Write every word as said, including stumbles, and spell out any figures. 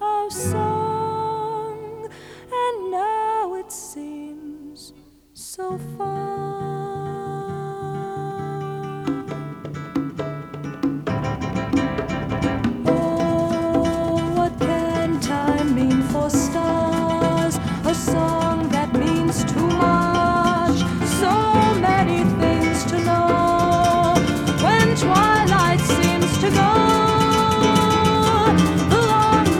our song, and now it seems so far. Oh, what can time mean for stars? A song that means too much, so many things to know. When twilight